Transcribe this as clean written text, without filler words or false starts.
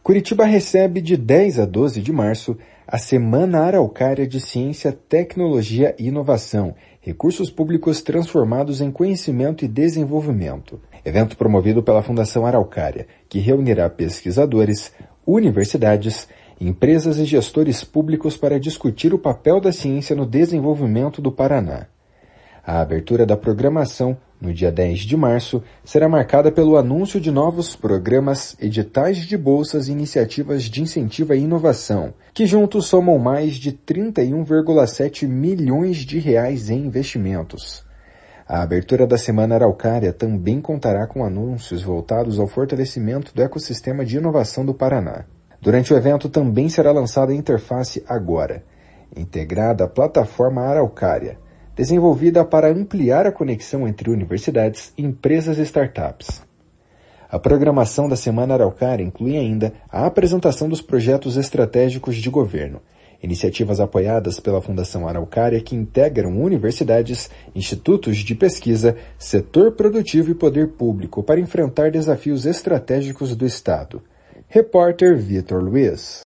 Curitiba recebe de 10 a 12 de março a Semana Araucária de Ciência, Tecnologia e Inovação, Recursos Públicos Transformados em Conhecimento e Desenvolvimento. Evento promovido pela Fundação Araucária, que reunirá pesquisadores, universidades, empresas e gestores públicos para discutir o papel da ciência no desenvolvimento do Paraná. A abertura da programação, no dia 10 de março, será marcada pelo anúncio de novos programas, editais de bolsas e iniciativas de incentivo à inovação, que juntos somam mais de 31,7 milhões de reais em investimentos. A abertura da Semana Araucária também contará com anúncios voltados ao fortalecimento do ecossistema de inovação do Paraná. Durante o evento também será lançada a interface Agora, integrada à plataforma Araucária, desenvolvida para ampliar a conexão entre universidades, empresas e startups. A programação da Semana Araucária inclui ainda a apresentação dos projetos estratégicos de governo, iniciativas apoiadas pela Fundação Araucária que integram universidades, institutos de pesquisa, setor produtivo e poder público para enfrentar desafios estratégicos do Estado. Repórter Vitor Luiz.